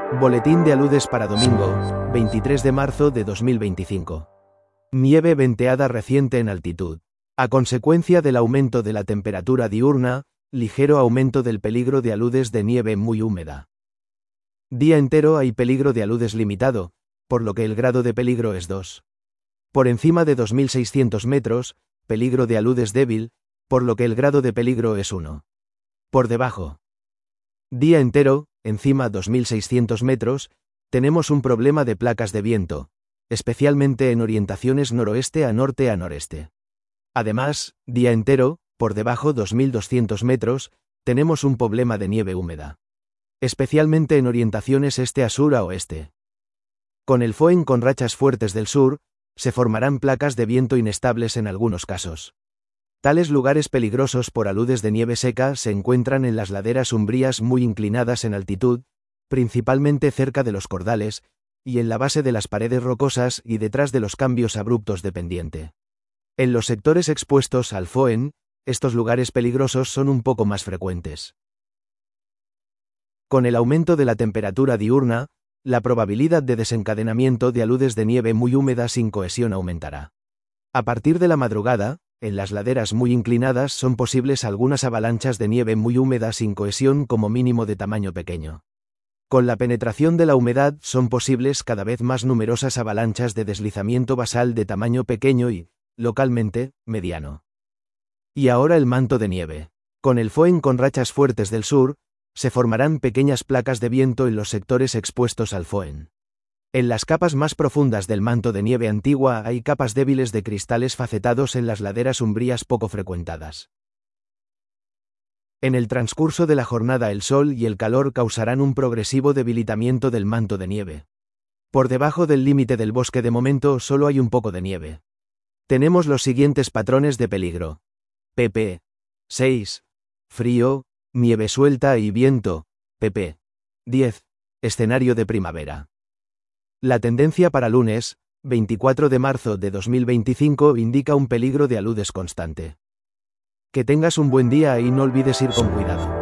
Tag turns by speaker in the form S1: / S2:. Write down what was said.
S1: Boletín de aludes para domingo, 23 de marzo de 2025. Nieve venteada reciente en altitud. A consecuencia del aumento de la temperatura diurna, ligero aumento del peligro de aludes de nieve muy húmeda. Día entero hay peligro de aludes limitado, por lo que el grado de peligro es 2. Por encima de 2600 metros, peligro de aludes débil, por lo que el grado de peligro es 1. Por debajo. Día entero, encima 2600 metros, tenemos un problema de placas de viento, especialmente en orientaciones noroeste a noreste. Además, día entero, por debajo 2200 metros, tenemos un problema de nieve húmeda, especialmente en orientaciones este a sur a oeste. Con el FOEN con rachas fuertes del sur, se formarán placas de viento inestables en algunos casos. Tales lugares peligrosos por aludes de nieve seca se encuentran en las laderas umbrías muy inclinadas en altitud, principalmente cerca de los cordales, y en la base de las paredes rocosas y detrás de los cambios abruptos de pendiente. En los sectores expuestos al FOEN, estos lugares peligrosos son un poco más frecuentes. Con el aumento de la temperatura diurna, la probabilidad de desencadenamiento de aludes de nieve muy húmeda sin cohesión aumentará. A partir de la madrugada, en las laderas muy inclinadas son posibles algunas avalanchas de nieve muy húmeda sin cohesión como mínimo de tamaño pequeño. Con la penetración de la humedad son posibles cada vez más numerosas avalanchas de deslizamiento basal de tamaño pequeño y, localmente, mediano. Y ahora el manto de nieve. Con el FOEN con rachas fuertes del sur, se formarán pequeñas placas de viento en los sectores expuestos al FOEN. En las capas más profundas del manto de nieve antigua hay capas débiles de cristales facetados en las laderas umbrías poco frecuentadas. En el transcurso de la jornada el sol y el calor causarán un progresivo debilitamiento del manto de nieve. Por debajo del límite del bosque de momento solo hay un poco de nieve. Tenemos los siguientes patrones de peligro. pp. 6. Frío, nieve suelta y viento. pp. 10. Escenario de primavera. La tendencia para lunes, 24 de marzo de 2025 indica un peligro de aludes constante. Que tengas un buen día y no olvides ir con cuidado.